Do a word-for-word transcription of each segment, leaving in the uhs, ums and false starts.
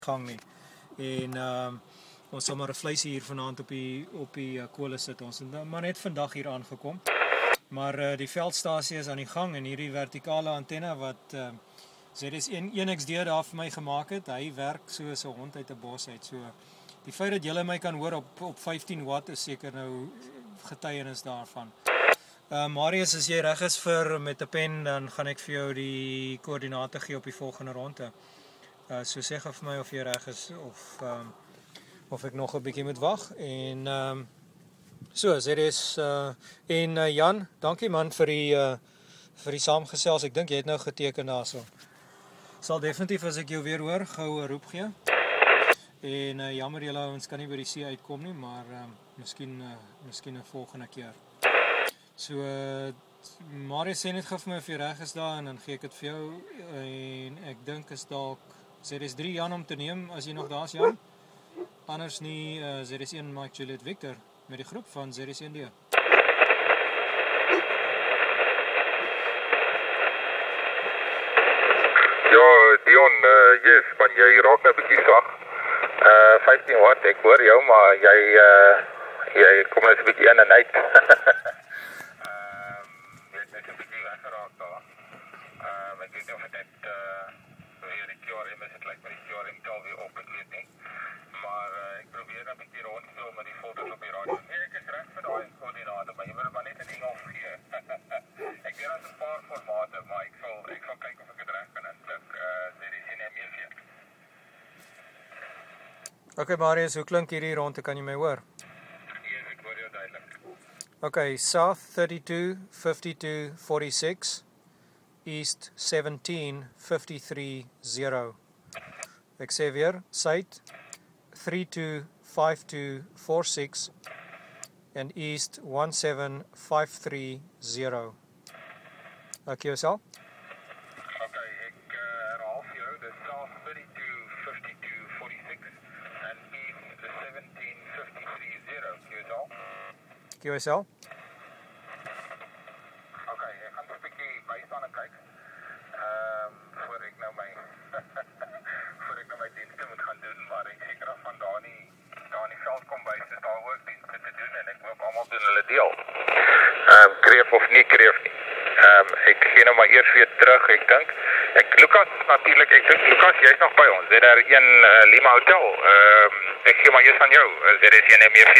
gang nie. En um, ons sal maar 'n vleisie hier vanaand op die op die uh, kole sit. Ons het maar net vandag hier aangekom. Maar uh, die veldstasie is aan die gang en hierdie vertikale antenne wat uh, Z S een X D daar vir my gemaak het, hy werk soos 'n hond uit 'n bos uit. So die feit dat julle my kan hoor op op vyftien watt is seker nou getuienis daarvan. Uh, Marius, as jy reg is vir met 'n pen, dan gaan ek vir jou die koördinate gee op die volgende ronde. Uh, so sê gou vir my of jy reg is of um, of ek nog 'n bietjie moet wag en um, so, dit is uh, en uh, Jan, dankie man vir die uh, vir die saamgesels. Ek dink jy het nou geteken daarso. Sal definitief as ek jou weer hoor gou 'n roep gee. En uh, jammer julle ouens kan nie by die see uitkom nie, maar uh, miskien uh, miskien 'n volgende keer. So uh, Marius sê net gou vir my of jy reg is daar en dan gee ek dit vir jou en ek dink is dalk Z S drie Jan om te neem as jy nog daar's Jan. Anders nie uh, Z S een Mike Juliet Victor met die groep van Z S een D. Ja, Dion, uh, yes, man, jy raak nou 'n bietjie sag. Uh, vyftien watt, ek hoor jou, maar jy, uh, jy kom net 'n bietjie in en uit. Jy het net 'n bietjie weggeraak daar. Uh, ek weet nie of dit, uh, hier die Q R M is, het lyk my die Q R M tel weer op, ek weet nie. Maar uh, ek probeer nou 'n bietjie rondspeel met die foto's op die radio. Nee, ek is reg vir daai koördinate, maar jy moet maar net in Engels gee. Ek weet daar's 'n paar formate, maar ek sal ek sal kyk of ek dit reg kan intik. Uh, dit is in M E V. Okay Marius, hoe klink hierdie ronde, kan jy my hoor? Yes, ek hoor jou duidelik. Okay, South thirty-two fifty-two forty-six, East seventeen fifty-three zero. Ek sê weer, Suid thirty-two fifty-two forty-six and East seventeen fifty-three zero. Ek jouself? Okay, ek uh, herhaal vir jou, dis South thirty-two fifty-two forty-six and East seventeen fifty-three zero. Jouself? Ek jouself? Okay, ek gaan 'n bietjie bystaan en kyk. Ehm um, voor ek nou my voor ek nou my dienste moet gaan doen, maar ek seker af van daar nie daar in die veld kom by, is daar ook dienste te doen en ek hoop almal doen hulle deel. Ehm um, kreef of nie kreef nie. Ehm um, ek gee nou maar eers weer terug, ek dink. Ek Lukas natuurlik, ek dink Lukas, jy's nog by ons. Dit daar een uh, Lima Hotel. Ehm um, ek gee maar eers aan jou. Dit is een M E V.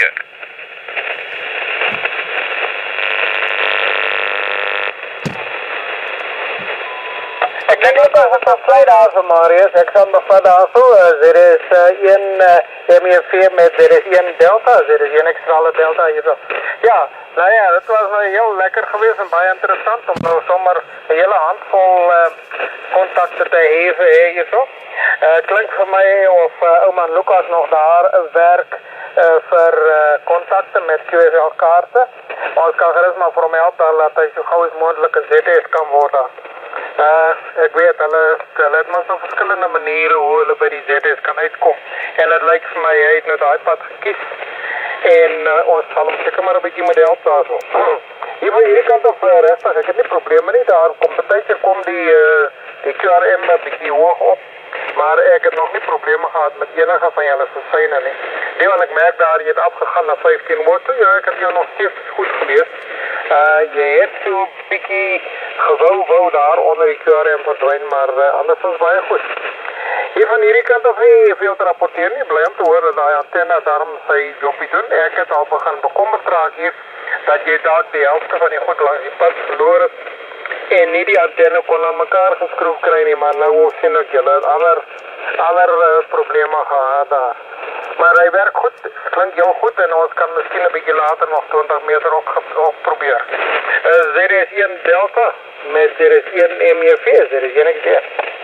Ek dink ook as het een vlei daar van Marius, ek sal bevat daar so, er is uh, een uh, M E V met, er is een Delta, er is een extrale Delta hierso. Ja, nou ja, dit was nou heel lekker geweest en baie interessant om nou sommer een hele handvol uh, contacte te heven hierso. Uh, klink vir my of uh, ouma Lukas nog daar werk uh, vir uh, contacte met Q S L kaarte. Ons kan gerust maar vir hom help dat hy so gauw as moontlik 'n Z S kan word. Uh, ek weet, hulle, hulle het maar so verskillende maniere hoe hulle by die Z S kan uitkom. En het lyk vir my, hy het nou daai pad gekies. En uh, ons sal hom seker maar 'n bietjie moet help daarso. Hier van hierdie kant af uh, restig, ek het nie probleme nie, daar kom partykeer kom die, uh, die Q R M 'n bietjie hoog op. Maar ek het nog nie probleme gehad met enige van julle versyne nie. Nee, want ek merk daar, jy het afgegaan na vyftien watt, ja, ek het jou nog steeds goed gelees. Uh, jy het so bietjie gewou wou daar onder die Q R M verdwyn, maar uh, anders is baie goed. Hier van hierdie kant af nie veel te rapporteer nie, bly om te hoor dat die antenne daarom sy jobie doen. Ek het al begin bekommerd raak hier, dat jy daar die helfte van die goed langs die pad verloor het, en nie die antenne kon aan mekaar geskroef kry nie, maar nou sien ek julle het ander, ander uh, probleme gehad daar. Maar hy werk goed, klink heel goed en ons kan miskien 'n bietjie later nog twintig meter op, op probeer. Uh, Z S een Delta met Z S een M E V, Z S een X D.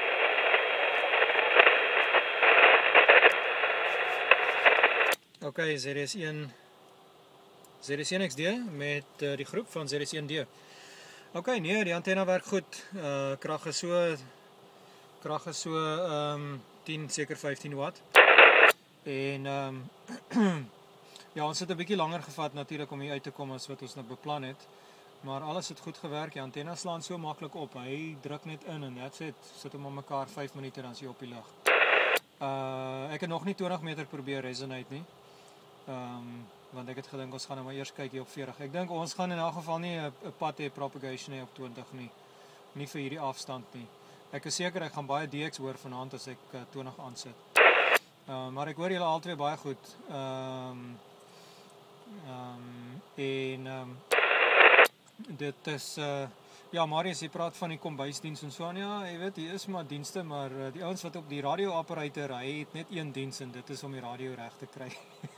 Okay, Z S een Z S een X D met uh, die groep van Z S een D. Okay, nee, die antenne werk goed. Uh, krag is so krag is so um, tien, seker vyftien watt. En um, ja, ons het 'n bietjie langer gevat natuurlik om hier uit te kom as wat ons nou beplan het. Maar alles het goed gewerk. Die antenne slaan so maklik op. Hy druk net in en that's it. Sit hom aan mekaar vyf minute dan is hy op die lug. Uh ek het nog nie twintig meter probeer resonate nie. Ehm um, want ek het gedink ons gaan nou maar eers kyk hier op veertig. Ek dink ons gaan in elk geval nie 'n pad hê propagation hê op twintig nie. Nie vir hierdie afstand nie. Ek is seker ek gaan baie D X hoor vanaand as ek uh, twintig aansit. Uh, maar ek hoor julle albei baie goed. Ehm um, ehm um, en ehm um, dit is uh ja, Marius, jy praat van die kombuisdiens en so aan. Ja, jy weet, hier is maar dienste, maar uh, die ouens wat op die radioapparaat ry, het net een diens en dit is om die radio reg te kry.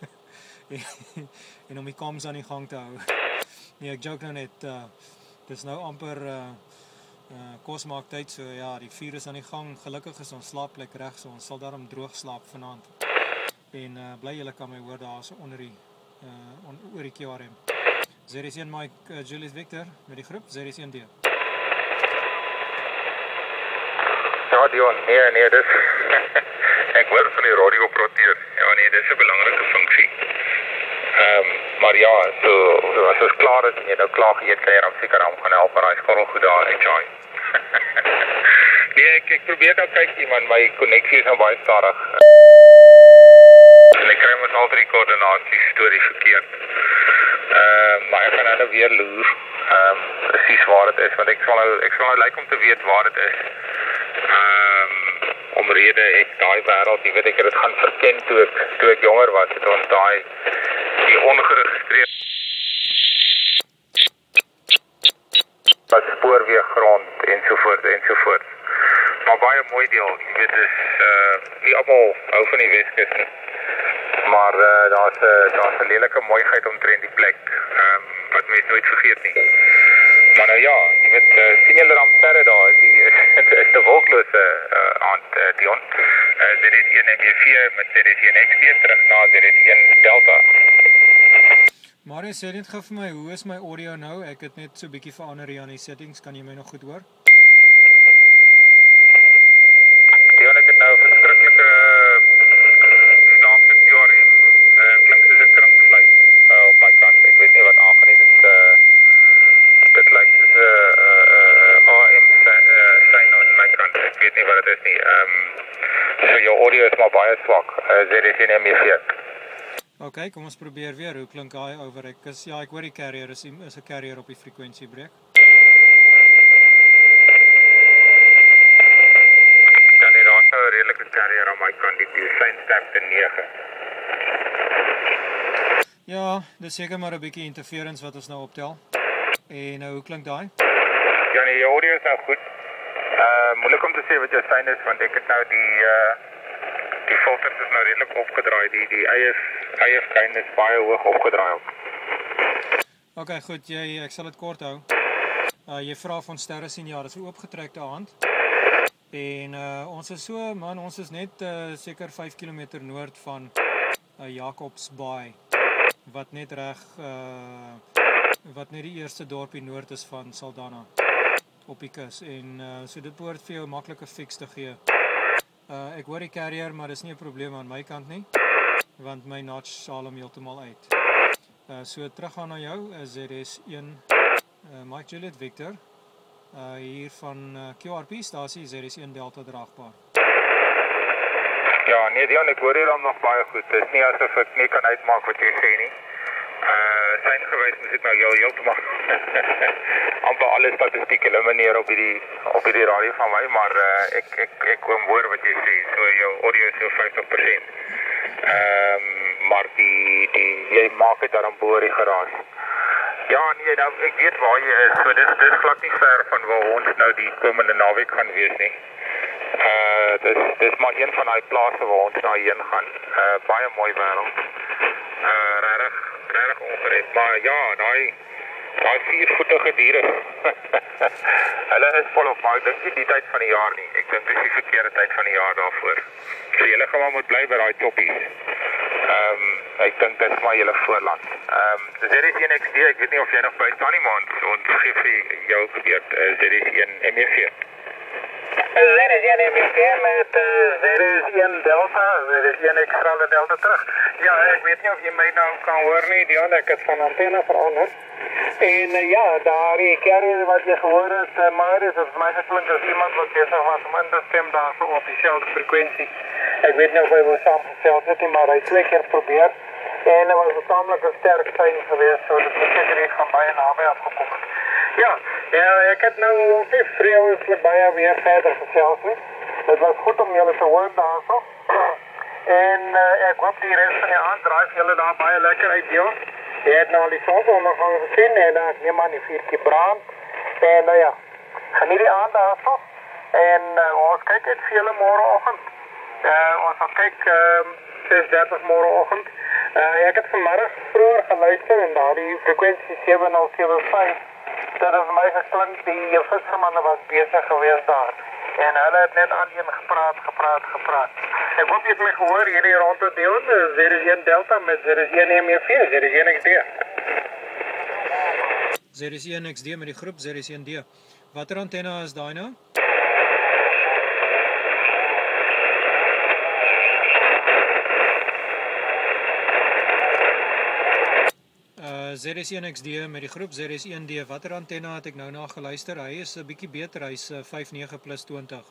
en om die comms aan die gang te hou. Nee, ek joke nou net, uh, dis nou amper uh, uh, kos maak tyd, so ja, die vuur is aan die gang, gelukkig is ons slaapplek reg, so ons sal daarom droog slaap vanaand. En uh, bly julle kan my hoor daar so onder die, uh, on, oor die Q R M. Z R S een Mike, uh, Julius Victor met die groep, Z R S een D. Ja, Dion, nee, nee, dis... ek hoor van die radiooperateur. Ja, nee, dis 'n belangrike funksie. Ehm, um, maar ja, so, so as ons klaar is en jy nou klaar geëet, kan jy dan seker aan gaan help en daai skorrel goed daar enjoy. nee, ek, ek probeer nou kyk iemand, my konneksie is nou baie stadig. En ek kry mos altyd die koördinasies storie verkeerd. Ehm, uh, maar ek gaan nou weer loer. Ehm, um, presies waar dit is, want ek sal nou, ek sal nou like om te weet waar dit is. Ehm, um, omrede ek daai wêreld, jy weet ek het dit gaan verken toe ek toe ek jonger was, het ons daai die ongeregistreerde wat spoorweeggrond ensovoorts ensovoorts. Maar baie mooi deel, jy weet is uh nie almal hou van die Weskus nie. Maar uh daar's 'n uh, daar's 'n lelike mooiheid omtrent die plek. Ehm um, wat mens nooit vergeet nie. Maar nou ja, jy weet, uh, sien julle dan verder daar, is die is, is die wolklose uh, aand uh, Dion. Uh, Z R S een M E vier met Z R S een X T terug na Z R S een Delta. Marius, sê net gou vir my, hoe is my audio nou? Ek het net so 'n bietjie verander hier aan die settings, kan jy my nog goed hoor? Dion, ek het nou verskriklike snaakse Q R M, uh, klink soos 'n kringfluit uh, op my kant. Ek weet nie wat aangaan nie, dit uh, dit lyk soos 'n uh, A M sein aan my kant. Ek weet nie wat dit is nie. Ehm um, so jou audio is maar baie swak. Uh, Z R S een M E vier. OK, kom ons probeer weer. Hoe klink daai over? Ek is ja, ek hoor die carrier is is 'n carrier op die frekwentiebreek. Dan het daar nou 'n redelike carrier aan my kant, die sein sterkte nege. Ja, dis seker maar 'n bietjie interference wat ons nou optel. En nou, hoe klink daai? Ja nee, jou audio is nou goed. Uh, moeilik om te sê wat jou sein is, want ek het nou die uh, die filters is nou redelik opgedraai, die die I F I F gain is baie hoog opgedraai op. OK, goed, jy ek sal dit kort hou. Uh jy vra van sterre sien, ja, dis 'n oopgetrekte hand. En uh ons is so, man, ons is net uh, seker vyf kilometer noord van uh, Jacobsbaai wat net reg uh wat net die eerste dorpie noord is van Saldanha op die kus en uh, so dit behoort vir jou 'n maklike fix te gee. Uh, ek hoor die carrier, maar dis nie 'n probleem aan my kant nie, want my notch haal hom heeltemal uit. Uh, so teruggaan na jou, is Z R S een uh, Mike Juliet Victor, uh, hier van uh, Q R P stasie, Z R S een Delta draagbaar. Ja, nee Dion, ek hoor hier dan nog baie goed. Dit is nie asof ek nie kan uitmaak wat jy sê nie. Uh, sein gewys moet ek nou jou heeltemal amper alle statistiek elimineer op hierdie op hierdie radio van my, maar uh, ek ek ek kom hoor wat jy sê, so jou audio is so vyftig persent. Ehm um, maar die die jy maak dit dan bo die garage. Ja, nee, nou ek weet waar jy is. So dis dis glad nie ver van waar ons nou die komende naweek gaan wees nie. Uh dis dis maar een van daai plase waar ons nou heen gaan. Uh baie mooi wêreld. Uh regtig regtig ongered, maar ja, daai daai viervoetige diere. Hulle is volop, maar ek dink nie die tyd van die jaar nie. Ek dink dis die verkeerde tyd van die jaar daarvoor. So julle gaan maar moet bly by daai toppies. Ehm um, ek dink dit is maar julle voorland. Ehm um, Z R S een X T, ek weet nie of jy nog by staan nie, maar ons gee vir jou gebeurt uh, Z R S een M E vier. Z is een M V met uh, Z is een Delta, Z is een extra Delta terug. Ja, ek weet nie of jy my nou kan hoor nie, Dion, ek het van antenne verander. En uh, ja, daar die carrier wat jy gehoor het, uh, maar is het my geklink as iemand wat besig was om in te stem daar so op dieselfde frekwensie. Ek weet nie of hy wil saamgestel het nie, maar hy twee keer probeer. En het was een tamelijk sterk sein geweest, so dat het zeker iets van baie naby afgekom het. Ja, ja, ek het nou nie vreemdelijk baie weer verder gesels nie. Het was goed om julle te hoor daar so. En uh, ek hoop die rest van die aand draai julle daar baie lekker uit, Dion. Jy het nou al die sonsondergang gesien en uh, ek neem aan die viertjie brand. En nou uh, ja, geniet die aand daar so. En uh, ons kyk uit vir julle morgenoggend. Uh, ons gaan kyk uh, ses dertig morgenoggend. Uh, ek het vanmiddag vroeger geluister en daar die frekwensie sewe nul sewe vyf, dat is my geklink, die vissermanne was bezig geweest daar. En hulle het net aan een gepraat, gepraat, gepraat. Ek hoop jy het my gehoor, hierdie rond te deel, Z is een Delta met Z is een M V, Z is een X D. Z is een X D met die groep Z is een D. Watter antenne is daai nou? Z is een X D met die groep Z is een D. Watter antenne het ek nou na geluister? Hy is 'n bietjie beter, hy is vyf nege plus twintig.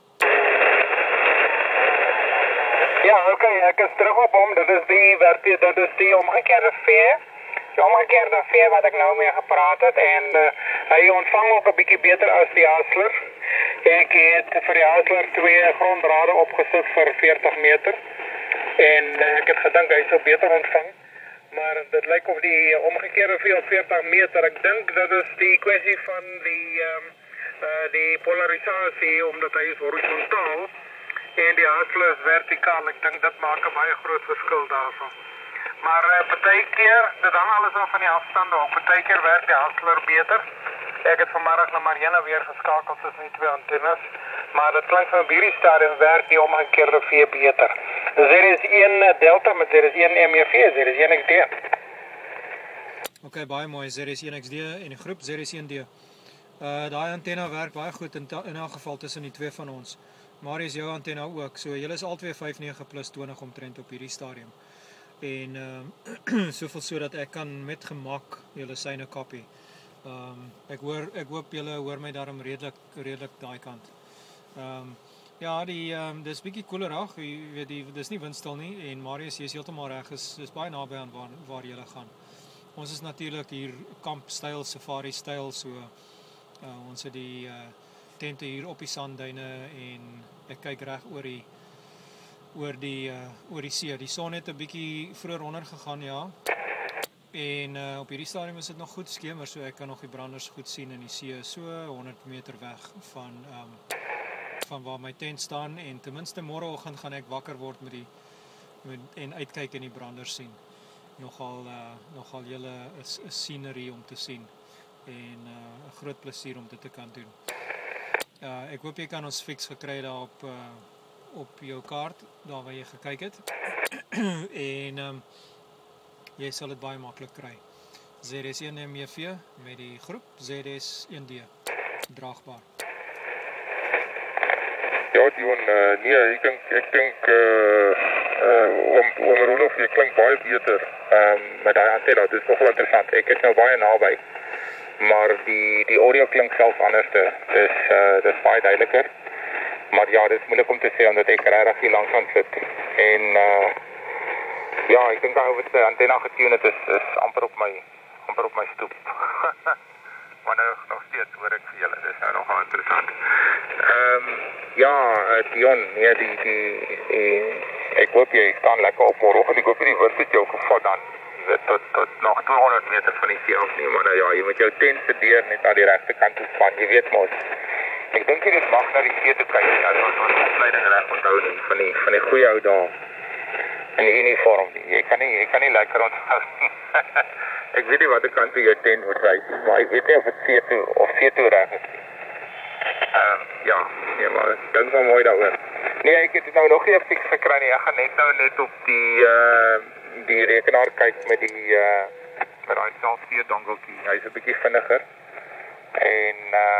Ja, oké, okay, ek is terug op hom. Dit is die werkie, dit is die omgekeerde V. Die omgekeerde V wat ek nou mee gepraat het en uh, hy ontvang ook 'n bietjie beter as die Hustler. Ek het vir die Hustler twee gronddrade opgesit vir veertig meter en uh, ek het gedink hy sou beter ontvang. Maar dit lyk of die omgekeerde V op veertig meter, ek dink dat is die kwessie van die, um, uh, die polarisatie, omdat hy is horizontaal en die Hustler is vertikaal. Ek dink dit maak 'n baie groot verskil daarvan. Maar uh, partykeer, dit hang alles af van die afstande ook. Partykeer werk die Hustler beter. Ek het vanmiddag na Marianne weer geskakel tussen die twee antennes, maar dit klink van hierdie stadium werk die omgekeerde V beter. Z is een Delta met Z is een M V, Z is een X D. Ok, baie mooi, Z is een X D en die groep Z is een D. Uh, daai antenne werk baie goed in, in elk geval tussen die twee van ons. Marius, jou antenne ook, so julle is albei vyf nege plus twintig omtrent op hierdie stadium. En uh, soveel so dat ek kan met gemak julle syne kopie. Um, ek hoor, ek hoop julle hoor my daarom redelik, redelik daai kant. Um, ja, die, um, dis bietjie koelerig, jy weet, die, dis nie windstil nie, en Marius, jy is heeltemal reg, is, is baie naby aan waar, waar julle gaan. Ons is natuurlik hier kampstyl, safari styl, so uh, ons het die uh, tente hier op die sandduine en ek kyk reg oor die oor die uh, oor die see. Die son het 'n bietjie vroeër onder gegaan, ja. En uh, op hierdie stadium is dit nog goed skemer, so ek kan nog die branders goed sien in die see, so honderd meter weg van um, van waar my tent staan, en ten minste môreoggend gaan ek wakker word met die met, en uitkyk en die branders sien. Nogal uh, nogal julle is 'n scenery om te sien en 'n uh, groot plesier om dit te kan doen. Uh, ek hoop jy kan ons fix gekry daar op uh, op jou kaart, daar waar jy gekyk het. en um, jy sal dit baie maklik kry. Z is een M V met die groep Z is een D. Draagbaar. Ja, Dion, uh, nee, ek dink, ek dink, uh, uh, om, om Rolof, jy klink baie beter um, met die antenne, dit is nogal interessant, ek is nou baie naby, maar die, die audio klink selfs anders, dis, uh, dis baie duideliker, maar ja, dit is moeilik om te sê, omdat ek regtig hier langs aan sit, en uh, ja, ek dink daar het die antenne getune het, is, is amper op my, amper op my stoep. Maar nou nog steeds hoor ek vir julle, dit is nou nogal interessant. Um, ja, uh, Dion, nee, die, die, die, ek hoop jy staan lekker op môreoggend, ek hoop die wind het jou gevat dan, tot, tot nog tweehonderd meter van die see af nie, maar nou ja, jy moet jou tent se deur net aan die regte kant toe span, jy weet mos. Ek dink jy dit mag na die see te kyk, ja, dat ons opleiding reg onthou nie, van die, van die goeie ou dae, in die uniform, jy kan nie, jy kan nie lekker onthou nie. Ek weet nie wat ek kan vir jou tent moet wys, maar ek weet nie of het see toe, of see toe reg is. Um, ja, nee, maar ek dink wel mooi daaroor. Nee, ek het nou nog nie 'n fix gekry nie, ek gaan net nou net op die, uh, die rekenaar kyk met die, uh, met die selfs vier dongeltjie, hy is 'n bietjie vinniger, en, uh,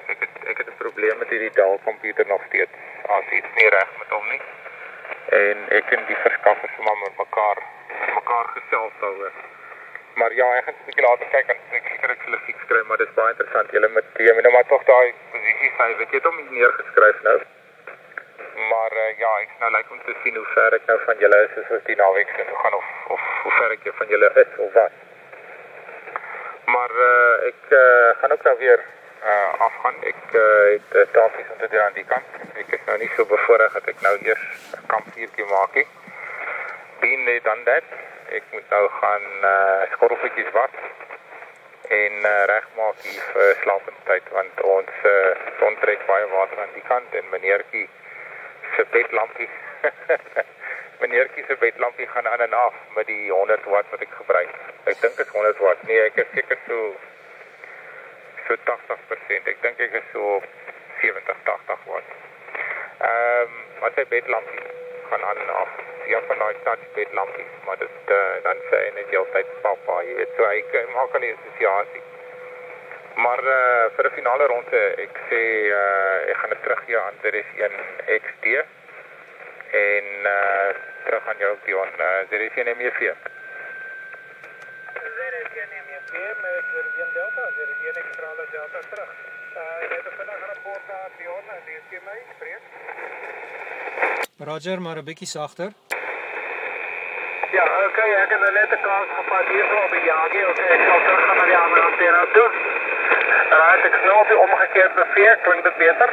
ek het ek het 'n probleem met hierdie Dell komputer nog steeds. As iets nie reg met hom nie. En ek en die verskaffer se maar met mekaar mekaar gesels daaroor. Maar ja, ek gaan 'n bietjie later kyk en ek seker ek sal 'n fiks kry, maar dit is baie interessant. Julle met jy moet nou maar tog daai posisie sy, weet jy het hom nie neergeskryf nou. Maar uh, ja, ek nou lyk om te sien hoe ver ek nou van julle is as ons die naweek se toe gaan of of hoe ver ek van julle is of wat. Maar uh, ek uh, gaan ook nou weer uh, afgaan. Ek uh, het uh, tafies om te doen aan die kant. Ek is nou nie so bevoorreg dat ek nou eers 'n kampvuurtjie maak nie. Been there, done that. Ek moet nou gaan uh, skorrelvoetjies was en uh, regmaak hier vir slapendtyd want ons uh, son trek baie water aan die kant en meneertjie se bedlampie meneertjie se bedlampie gaan aan en af met die honderd watt wat ek gebruik. Ek dink dit is honderd watt. Nee, ek is seker so so tagtig persent. Ek dink ek is so sewentig tagtig watt. Ehm, um, maar sy bedlampie gaan aan en af. Ja, van daai touch bedlampie, maar dit uh, dan sê hy net heeltyd papa, jy weet, so hy maak al die assosiasie. Maar uh, vir 'n finale ronde, ek sê uh, ek gaan dit teruggee aan Series een X D en uh, terug aan jou Dion, uh, Series een M E V. Series een M E V met Series een Delta, Series een Extrale Delta terug. Uh, jy het 'n vinnige rapport aan Dion en die is my spreek. Roger, maar 'n bietjie sagter. Ja, oké, okay, ek het net 'n kans gevat hier op die Yagi, oké, ek sal terug gaan na die ander antenne toe. Right, ek snel op die omgekeerde V, klink dit beter?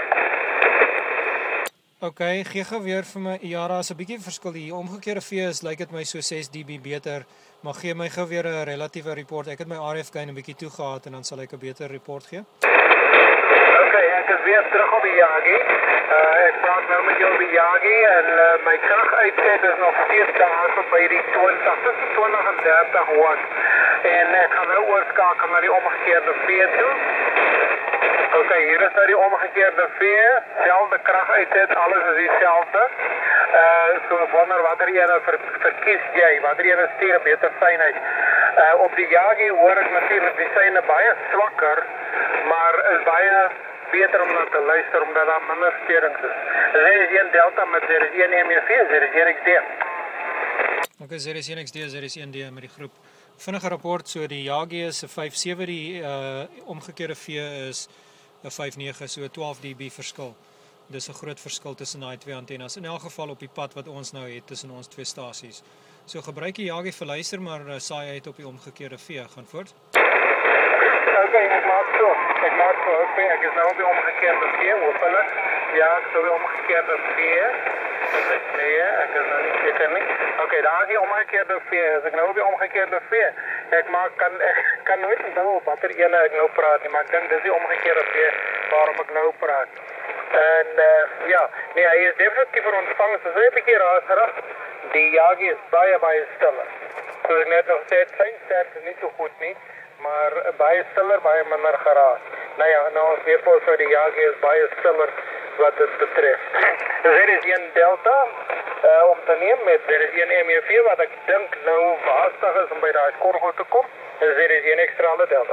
Oké, okay, gee gou weer vir my, Iara, as 'n bietjie verskil hier. Omgekeerde V is lyk dit my so ses decibel beter, maar gee my gou weer 'n relatiewe report. Ek het my R F gain 'n bietjie toegehaat en dan sal ek 'n beter report gee. Oké, okay, ek is weer terug op die Yagi. Uh, ek praat nou met jou op die Yagi en uh, my kraguitset is nog steeds daar so by die twintig, tussen twintig en dertig watt. En ek gaan nou oorskakel na die omgekeerde V toe. Oké, okay, hier is nou die omgekeerde V, selfde kraguitset, alles is dieselfde. Uh, so ek wonder watter ene ver, verkies jy, watter ene stuur 'n beter fynheid. Uh, op die Yagi hoor ek natuurlik die syne baie swakker, maar is baie beter om na te luister omdat daar minder sterings is. Series een Delta met Series een M E V, Series een X D. Ok, Series een X D, Series een D met die groep. Vinnige rapport, so die Yagi is 'n vyf sewe, die uh, omgekeerde V is 'n vyf nege, so 'n twaalf decibel verskil. Dis 'n groot verskil tussen daai twee antennes. In elk geval op die pad wat ons nou het tussen ons twee stasies. So gebruik die Yagi vir luister, maar uh, saai uit op die omgekeerde V. Gaan voort. Oké, ek maak so. Ek maak so. Okay, ek is nou op die omgekeerde V, hopelijk. Ja, ek is op die omgekeerde V. Nee, ek is nou nie seker nie. Oké, okay, daar is die omgekeerde V. As ek nou op die omgekeerde V. Ek maak, kan, ek kan nooit onthou op watter ene ek nou praat nie, maar ek dink dis die omgekeerde V waarop ek nou praat. En uh, ja, nee, hy is definitief vir ontvangst. So 'n bietjie raserig. Die Yagi is baie, baie stiller. So ek net nog sê, sy sterkte is nie so goed nie, maar baie stiller, baie minder geraas. Nou ja, nou ons weet ons so die Yagi is baie stiller wat dit betref. Series een Delta, uh, om te neem met Series een M E V, wat ek dink nou vastig is om by daai skorrel te kom, is Series een Extrale Delta.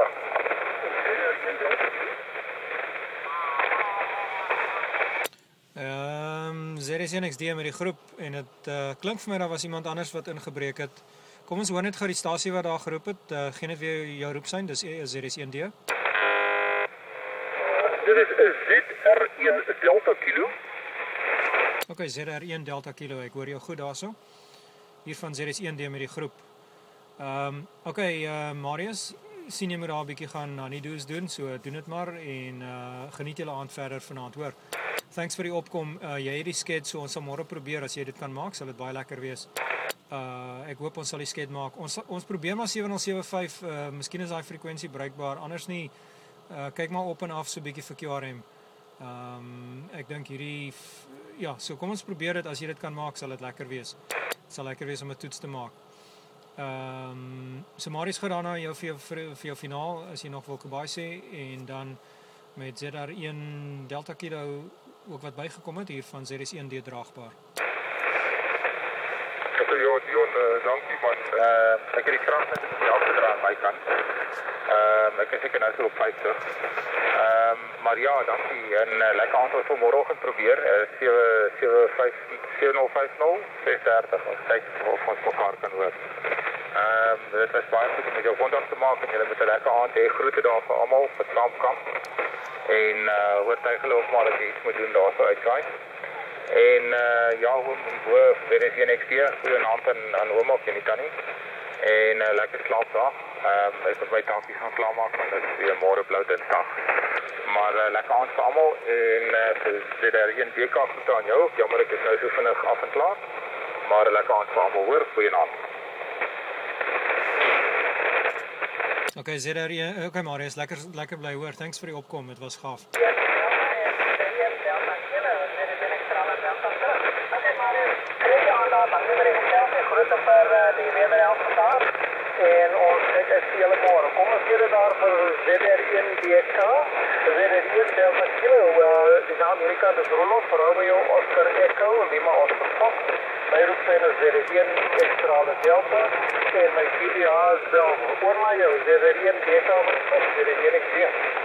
Ehm um, Series een X D met die groep en dit uh, klink vir my daar was iemand anders wat ingebreek het. Kom ons hoor net gou die stasie wat daar geroep het. Uh, gee net weer jou roepsein. Dis Series een D. Uh, dit is Z R een Delta Kilo. OK, Z R een Delta Kilo. Ek hoor jou goed daarso. Hier van Series een D met die groep. Ehm um, OK, uh, Marius, sien jy moet daar 'n bietjie gaan aan die do's doen, so doen dit maar en uh, geniet julle aand verder vanaand, hoor. Thanks vir die opkom. Uh, jy het die sked, so ons sal môre probeer. As jy dit kan maak, sal dit baie lekker wees. Uh, ek hoop ons sal die sked maak. Ons ons probeer maar sewe nul sewe vyf. Uh, miskien is daai frekwensie bruikbaar. Anders nie. Uh, kyk maar op en af so 'n bietjie vir Q R M. Um, ek dink hierdie ja, so kom ons probeer dit. As jy dit kan maak, sal dit lekker wees. Dit sal lekker wees om 'n toets te maak. Ehm um, so Marius gaan daarna jou vir jou vir, vir jou finaal as jy nog wil kabaai sê en dan met Z R een Delta Kilo ook wat bygekom het hier van Series een D draagbaar. Okay, ja, Dion, uh, dankie man. Uh, ek het die krag net in die afgedra aan my kant. Um, ek is seker nou so op vyftig. Um, maar ja, dankie. En uh, lekker aantal vanmorgen probeer. Uh, sewe nul vyf nul ses dertig. Ons kyk of ons mekaar kan hoor. Um, dit was baie goed om met jou kontak te maak en julle moet 'n lekker aand hê. Groete daar vir almal vir Saamkamp. En uh, oortuig ook maar dat jy iets moet doen daar so uitsaai. En uh, ja, oom, hoof, dit is hier X D, goeie naam aan, aan oom ook, jy nie kan nie. En uh, lekker slaap daar. Um, ek moet my takies gaan klaarmaak, want dit is weer môre blou dinsdag. Maar uh, lekker aand vir almal en uh, dit is een D K goed aan jou. Jammer ek is nou so vinnig af en klaar. Maar uh, lekker aand vir almal hoor, goeie naam. Okay, is dit daar hier? Okay, Marius, lekker lekker bly hoor. Thanks vir die opkom. Dit was gaaf. En ons het is hele môre. Kom ons gee dit daar vir Z R een D K. Z R een Delta Kilo. Uh, die Amerika is Rolof, Romeo, Oscar Echo, Lima Oscar Fox. My roepsijn is Z R een Extrale Delta. En my G B A is wel oorlaai, Z R een D K, Z R een X D.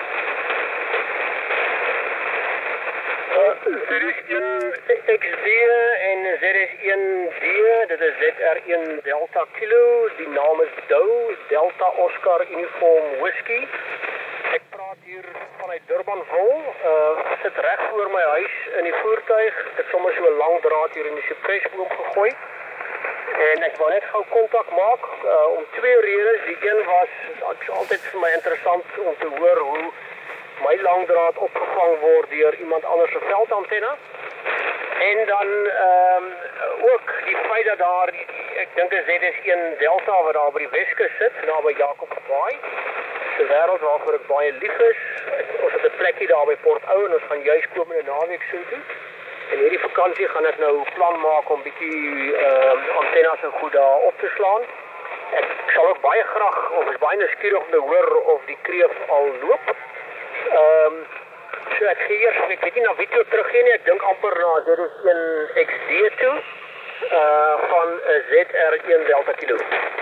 Z R een X D en Z R een D, dit is Z R een Delta Kilo, die naam is Dow, Delta Oscar Uniform Whisky. Ek praat hier vanuit Durban vol, uh, sit reg voor my huis in die voertuig, ek het sommer so 'n lang draad hier in die suppressboom gegooi. En ek wou net gou kontak maak uh, om twee redes. Die een was, dit is altyd vir my interessant om te hoor hoe my langdraad opgevang word deur iemand anders se veldantenne. En dan um, ook die feit dat daar, ek dink dit is een Delta wat daar by die Weskus sit, naby Jacobsbaai. Dis 'n wêreld waarvoor ek baie lief is. Ons het 'n plekkie daar by Port Ou en ons gaan juis komende naweek so toe. En hierdie vakansie gaan ek nou plan maak om bietjie uh, antennes en goed daar op te slaan. Ek sal ook baie graag, of is baie nuuskierig om te hoor of die kreef al loop. Ehm um, so ek gee eers, ek weet nie na wie toe teruggee nie, ek dink amper na Z R een X D toe uh, van Z R een Delta Kilo.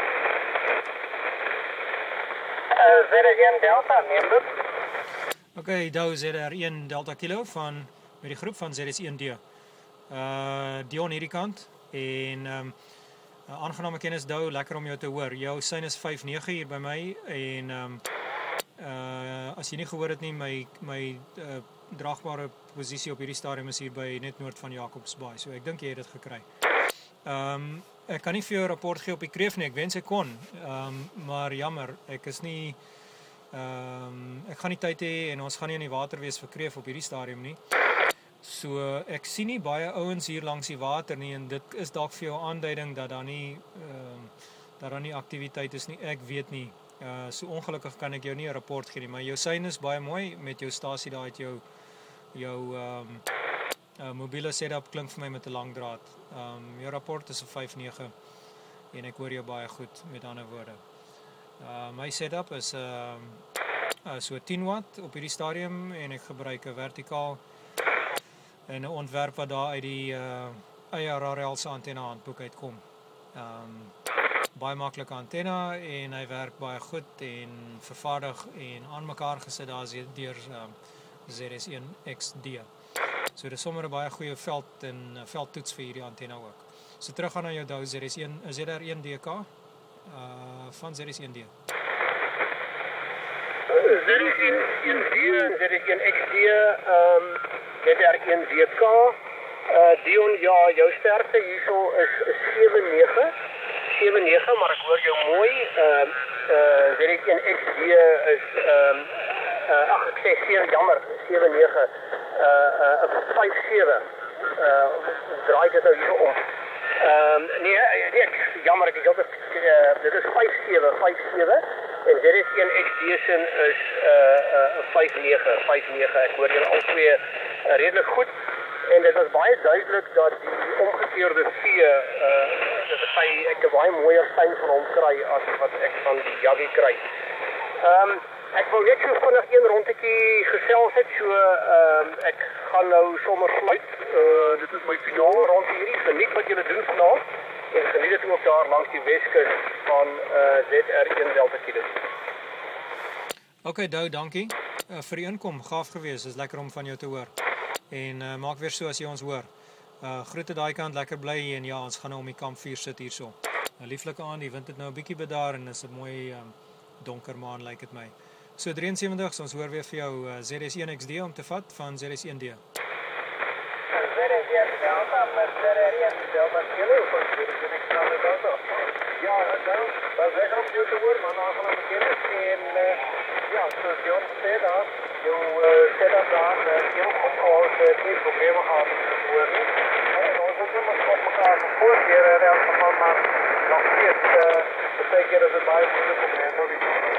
Uh, Z R een Delta, neem dit. Okay, Dow Z R een Delta Kilo van met die groep van Z R een D. Uh Dion hierdie kant en ehm um, uh, aangename kennis Dow, lekker om jou te hoor. Jou sein is vyf nege hier by my en ehm um, Uh, as jy nie gehoor het nie, my, my uh, draagbare posisie op hierdie stadium is hier by net noord van Jacobsbaai, so ek dink jy het dit gekry. Um, ek kan nie vir jou rapport gee op die kreef nie, ek wens ek kon, um, maar jammer, ek is nie, um, ek gaan nie tyd hê en ons gaan nie in die water wees vir kreef op hierdie stadium nie. So ek sien nie baie ouens hier langs die water nie en dit is dalk vir jou aanduiding dat daar nie, um, dat daar nie aktiwiteit is nie, ek weet nie. Uh, so ongelukkig kan ek jou nie 'n rapport gee nie, maar jou sein is baie mooi met jou stasie daar uit jou jou um, uh, mobiele setup klink vir my met 'n lang draad. Um, jou rapport is 'n vyf nege en ek hoor jou baie goed met ander woorde. Uh, my setup is uh, uh, so tien watt op hierdie stadium en ek gebruik 'n vertikaal en 'n ontwerp wat daar uit die uh, I R R L se antenne handboek uitkom. Um, baie maklike antenne en hy werk baie goed en vervaardig en aan mekaar gesit daar deur um, Z R een X D. So dis sommer 'n baie goeie veld en uh, veldtoets vir hierdie antenne ook. So terug gaan na jou Dow Z R een Z R een D K uh, van Z R een D. Z R een D en Z R een X D, um, Z R een D K. Uh, Dion, ja, jou sterkte hierso is, is sewe nege. sewe nege, maar ek hoor jou mooi. Ehm uh, uh, Z R een X D is ehm um, uh, ag ek sê sewe jammer, sewe nege. Uh uh vyf sewe. Uh draai dit nou hier om. Ehm um, nee, nee, jammer ek het altyd uh, dit is vyf sewe, vyf sewe en Z R een X D sin is uh uh vyf nege, vyf nege. Ek hoor julle al twee uh, redelik goed. En dit was baie duidelik dat die omgekeerde V, uh, dat hy, ek 'n baie mooier sein van hom kry as wat ek van die Jaggie kry. Um, ek wil net so vinnig een rondetjie gesels het, so um, ek gaan nou sommer sluit. Uh, dit is my finaal rond hierdie, geniet wat julle doen vanaand en geniet dit daar langs die Weskus van uh, Z R een Delta Kilo. Okay, Dou, dankie. Uh, vir die inkom, gaaf gewees. Is lekker om van jou te hoor. En uh, maak weer so as jy ons hoor. Uh, groete daai kant, lekker bly en ja, ons gaan nou om die kampvuur sit hierso. 'n Lieflike aand, die wind het nou 'n bietjie bedaar en is 'n mooi um, donker maan lyk dit my. So drie en sewentig, ons hoor weer vir jou uh, Z S een X D om te vat van Z S een D. Z S een Delta met Z R een Delta Kilo van Z S een Extra Delta. Ja, nou, dat is lekker om jou te hoor, maar nou gaan we beginnen. En uh, ja, zoals John zei daar, je uh, zei dat daar uh, heel goed als uh, geen problemen gehad te worden. En ons is immers op elkaar gevoerd hier in elk geval, maar nog steeds, uh, de twee keer is het bij moeilijk om te hebben.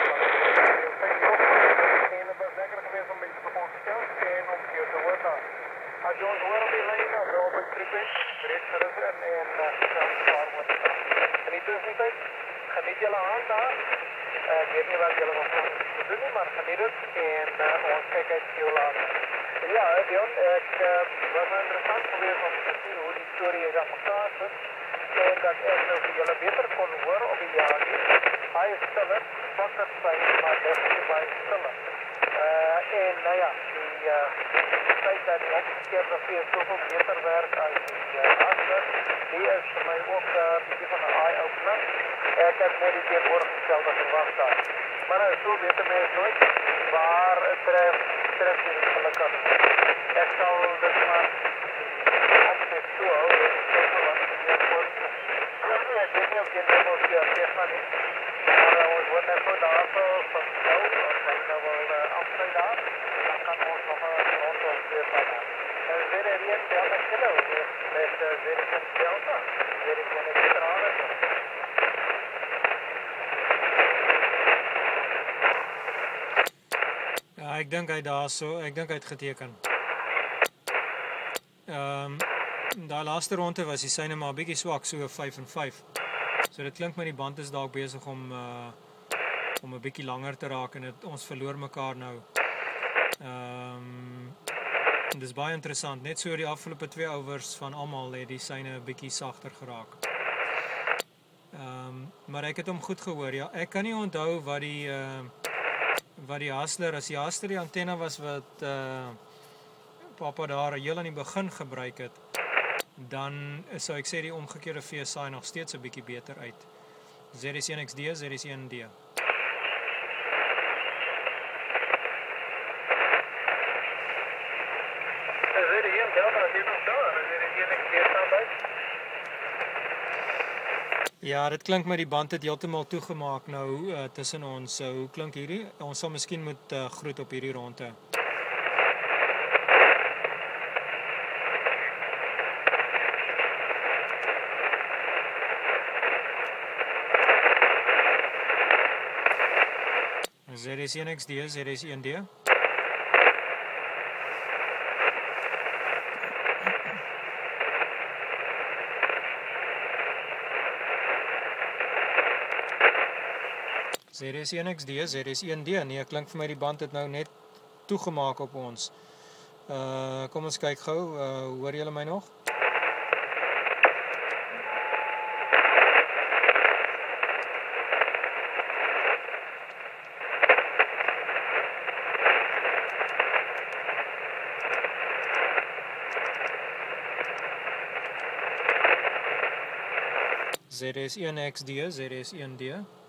En het was lekker geweest om een beetje te gaan stellen en om je te horen. Als je ons hoort op die lijn, dan wil ik trippen, breed gerust en en zelf klaar worden. En in tussentijd, geniet jullie aan daar. Ik weet niet wat jullie nog gaan doen, maar geniet het en uh, ons kijken uit veel later. Ja, Dion, ik uh, was wel interessant geweest om te zien hoe die story is aan elkaar zit. En dat ik nou voor jullie beter kon horen op die jaren. Hij is stiller, vakker zijn, maar definitief hij is stiller. Uh, en nou ja, die uh, feit dat die omgekeerde veer zoveel beter werkt als die uh, achter, die is voor mij ook uh, een beetje van een eye-opener. Ik heb net die tegenwoordigstelde verwacht daar. Maar uh, zo weten wij het nooit waar het treft, treft is het gelukkig. Ik zal dus maar actief toehouden, kijken wat ik hier voor. Ik weet niet of je het nog zegt van is. Maar uh, ons wordt net zo daar zo van jou, als wij nou wel uh, afsluit daar, dan kan ons nog een rondom weer van daar. Z R een Delta Kilo, met uh, Z R een Delta, Z R een extra Ja, ek dink hy daar so, ek dink hy het geteken. Ehm um, daai laaste ronde was die syne maar 'n bietjie swak, so vyf en vyf. So dit klink my die band is dalk besig om uh om 'n bietjie langer te raak en het, ons verloor mekaar nou. Ehm um, dis baie interessant. Net so die afgelope twee overs van almal het die syne 'n bietjie sagter geraak. Ehm um, maar ek het hom goed gehoor. Ja, ek kan nie onthou wat die uh wat die hustler, as die hustler die antenne was wat uh, papa daar heel aan die begin gebruik het, dan sou ek sê die omgekeerde V S I nog steeds 'n bietjie beter uit. Z S een X D, Z S een D. Ja, dit klink my die band het heeltemal toegemaak nou uh, tussen ons. So, hoe klink hierdie? Ons sal miskien moet uh, groet op hierdie ronde. Z S een X D, Z S een D. Z S een X D, Z S een D. Nee, klink vir my die band het nou net toegemaak op ons. Uh, kom ons kyk gou, uh, hoor julle my nog? Z S een X D, Z S een D.